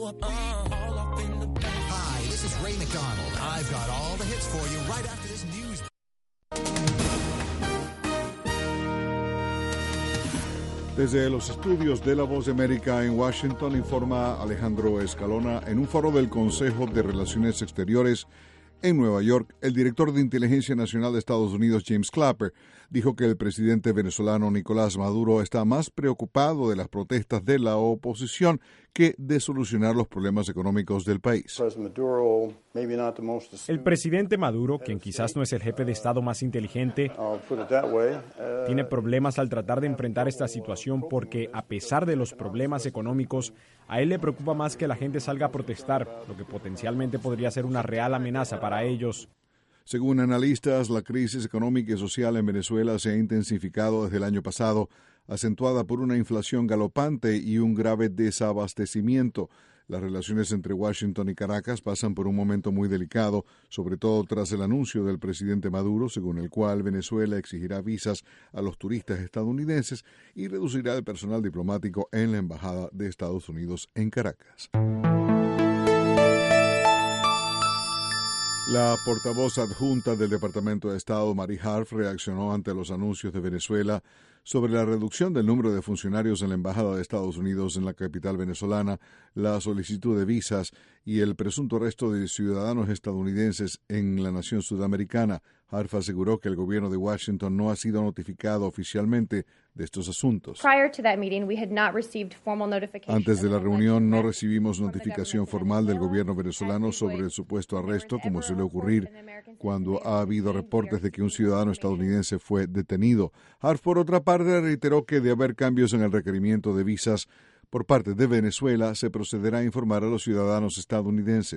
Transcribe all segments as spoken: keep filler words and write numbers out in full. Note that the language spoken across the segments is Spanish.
Hi, this is Ray McDonald. I've got all the hits for you right after this news. Desde los estudios de La Voz de América en Washington, informa Alejandro Escalona. En un foro del Consejo de Relaciones Exteriores en Nueva York, el director de Inteligencia Nacional de Estados Unidos, James Clapper, dijo que el presidente venezolano Nicolás Maduro está más preocupado de las protestas de la oposición que de solucionar los problemas económicos del país. El presidente Maduro, quien quizás no es el jefe de Estado más inteligente, tiene problemas al tratar de enfrentar esta situación porque, a pesar de los problemas económicos, a él le preocupa más que la gente salga a protestar, lo que potencialmente podría ser una real amenaza para ellos. Según analistas, la crisis económica y social en Venezuela se ha intensificado desde el año pasado, acentuada por una inflación galopante y un grave desabastecimiento. Las relaciones entre Washington y Caracas pasan por un momento muy delicado, sobre todo tras el anuncio del presidente Maduro, según el cual Venezuela exigirá visas a los turistas estadounidenses y reducirá el personal diplomático en la Embajada de Estados Unidos en Caracas. La portavoz adjunta del Departamento de Estado, Mari Harf, reaccionó ante los anuncios de Venezuela sobre la reducción del número de funcionarios en la Embajada de Estados Unidos en la capital venezolana, la solicitud de visas y el presunto arresto de ciudadanos estadounidenses en la nación sudamericana. Harf aseguró que el gobierno de Washington no ha sido notificado oficialmente de estos asuntos. Antes de la reunión no recibimos notificación formal del gobierno venezolano sobre el supuesto arresto, como suele ocurrir cuando ha habido reportes de que un ciudadano estadounidense fue detenido. Harf, por otra parte, reiteró que de haber cambios en el requerimiento de visas por parte de Venezuela, se procederá a informar a los ciudadanos estadounidenses.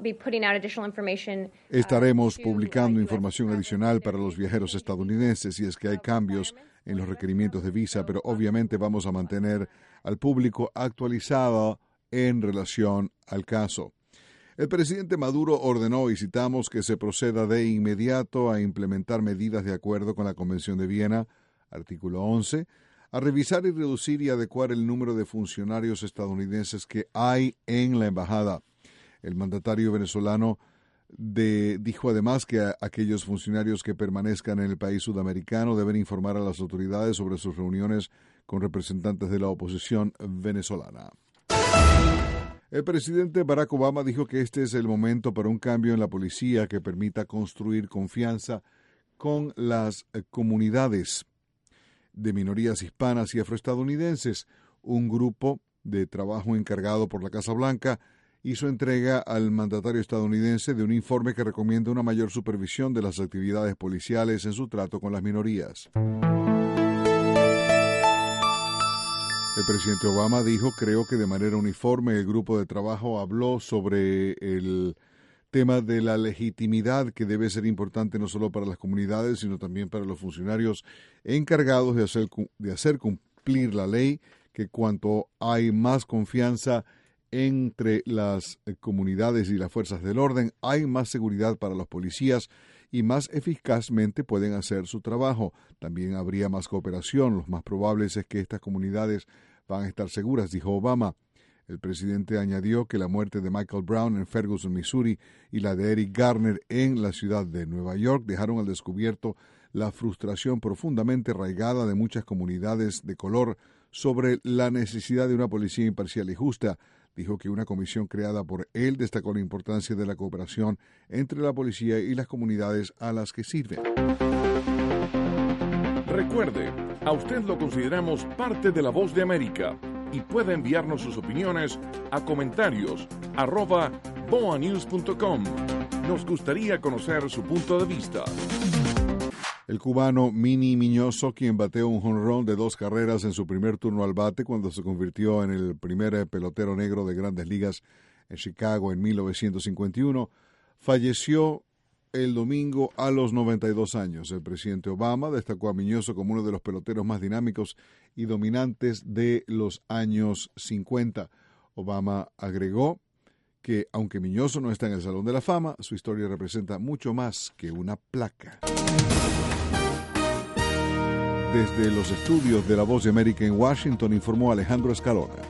Estaremos publicando información adicional para los viajeros estadounidenses si es que hay cambios en los requerimientos de visa, pero obviamente vamos a mantener al público actualizado en relación al caso. El presidente Maduro ordenó, y citamos, que se proceda de inmediato a implementar medidas de acuerdo con la Convención de Viena, artículo once, a revisar y reducir y adecuar el número de funcionarios estadounidenses que hay en la embajada. El mandatario venezolano de, dijo además que a, aquellos funcionarios que permanezcan en el país sudamericano deben informar a las autoridades sobre sus reuniones con representantes de la oposición venezolana. El presidente Barack Obama dijo que este es el momento para un cambio en la policía que permita construir confianza con las comunidades de minorías hispanas y afroestadounidenses. Un grupo de trabajo encargado por la Casa Blanca hizo entrega al mandatario estadounidense de un informe que recomienda una mayor supervisión de las actividades policiales en su trato con las minorías. El presidente Obama dijo, creo que de manera uniforme el grupo de trabajo habló sobre el tema de la legitimidad que debe ser importante no solo para las comunidades, sino también para los funcionarios encargados de hacer, de hacer cumplir la ley, que cuanto hay más confianza entre las comunidades y las fuerzas del orden, hay más seguridad para los policías y más eficazmente pueden hacer su trabajo. También habría más cooperación. Lo más probable es que estas comunidades van a estar seguras, dijo Obama. El presidente añadió que la muerte de Michael Brown en Ferguson, Missouri, y la de Eric Garner en la ciudad de Nueva York dejaron al descubierto la frustración profundamente arraigada de muchas comunidades de color sobre la necesidad de una policía imparcial y justa. Dijo que una comisión creada por él destacó la importancia de la cooperación entre la policía y las comunidades a las que sirven. Recuerde, a usted lo consideramos parte de La Voz de América y puede enviarnos sus opiniones a comentarios arroba boa news punto com. Nos gustaría conocer su punto de vista. El cubano Mini Miñoso, quien bateó un jonrón de dos carreras en su primer turno al bate cuando se convirtió en el primer pelotero negro de Grandes Ligas en Chicago en mil novecientos cincuenta y uno, falleció el domingo a los noventa y dos años. El presidente Obama destacó a Miñoso como uno de los peloteros más dinámicos y dominantes de los años cincuenta. Obama agregó que, aunque Miñoso no está en el Salón de la Fama, su historia representa mucho más que una placa. Desde los estudios de La Voz de América en Washington, informó Alejandro Escalona.